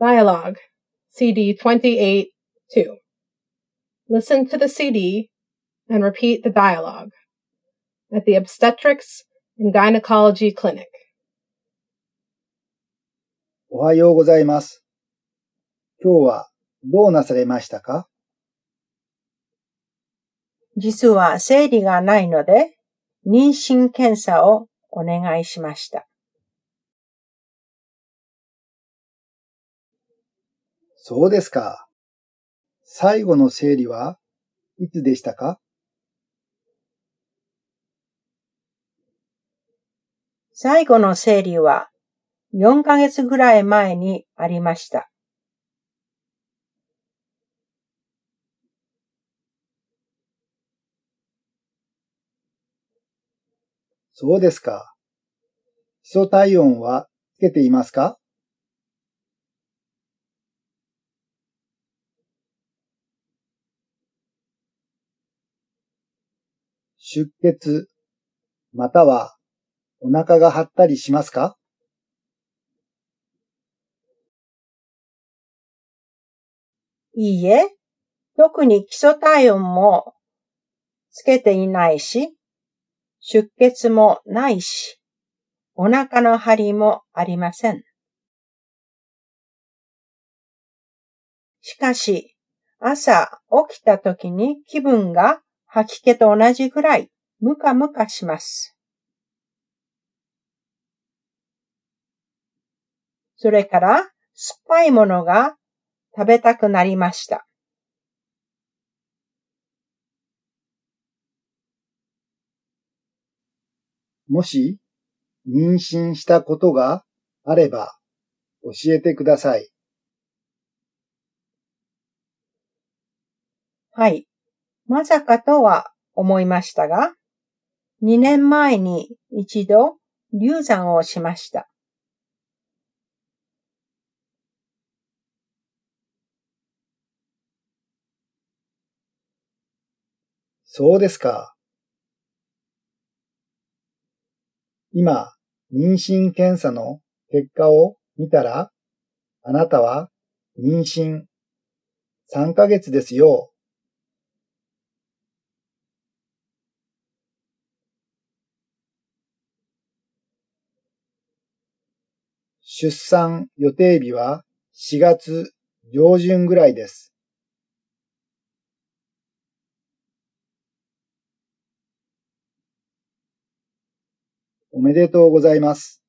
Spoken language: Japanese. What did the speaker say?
Dialogue, CD 28-2. Listen to the CD and repeat the dialogue. At the Obstetrics and Gynecology Clinic. おはようございます。今日はどうなされましたか？ 実は生理がないので、妊娠検査をお願いしました。 そうですか。最後の生理はいつでしたか？ 最後の生理は4ヶ月ぐらい前にありました。 そうですか。基礎体温はつけていますか？出血、またはお腹が張ったりしますか？ いいえ、特に基礎体温もつけていないし、出血もないし、お腹の張りもありません。しかし、朝起きた時に気分が吐き気と同じぐらいムカムカします。それから酸っぱいものが食べたくなりました。 もし妊娠したことがあれば教えてください。 はい。まさかとは思いましたが、2年前に一度流産をしました。 そうですか。今、妊娠検査の結果を見たら、あなたは妊娠3ヶ月ですよ。出産予定日は4月上旬ぐらいです。おめでとうございます。